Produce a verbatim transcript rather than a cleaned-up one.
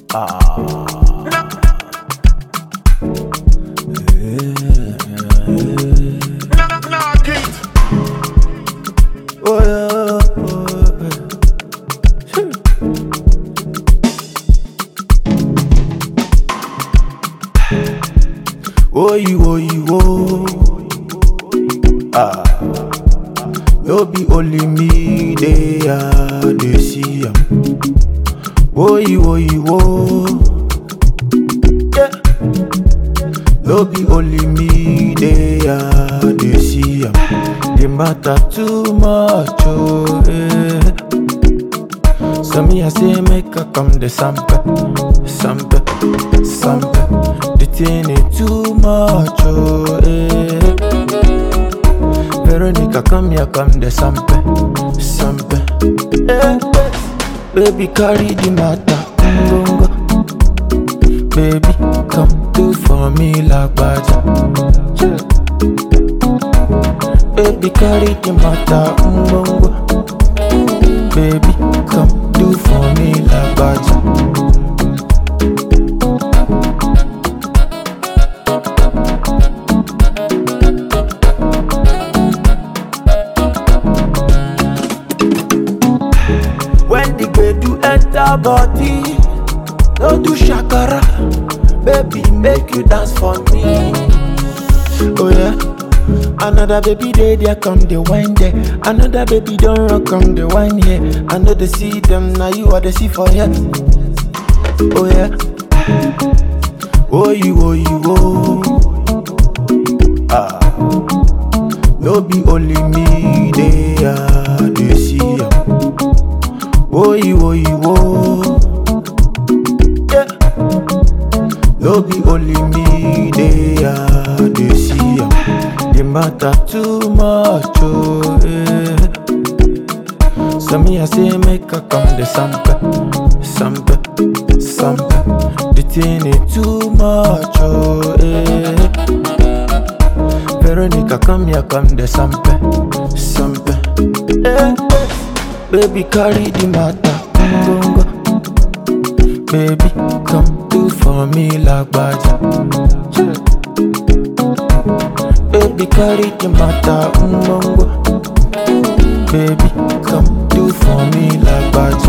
Ah. Oh yeah, oh you, oh you, oh. Ah, no be only me they are they see am. Oh you, oh you, oh. Yeah, no be only me they are they see am. They matter too much, oh yeah. So me I say make her come the sample, sample, sample. The thing is too much, oh yeah. Veronica come here, come the sample, sample. Yeah, baby carry the matter, ngongo. Baby come do for me like baja. Yeah. Baby carry the matter, ngongo. Baby come do for me like baja. When the gbedu enter body, no do shakara. Baby make you dance for me. Oh yeah. Another baby day, there come the wine there. Another baby don't rock, come the wine here. I know they see them, now you are the see for here. Oh yeah. Oh you, oh you, oh. Ah, no be only me, they are they see ya. Oh you, oh you, oh. Yeah. No be only me, they are they see ya. They matter too much, oh yeah. So me I say make her come the sample, sample, sample. The thing is too much, oh yeah. Veronica come here, come the sample, sample. Yeah. Baby carry the matter, ngongo. Baby come do for me like baja. Yeah. Baby carry the matter, ngongo. Baby come do for me like baja.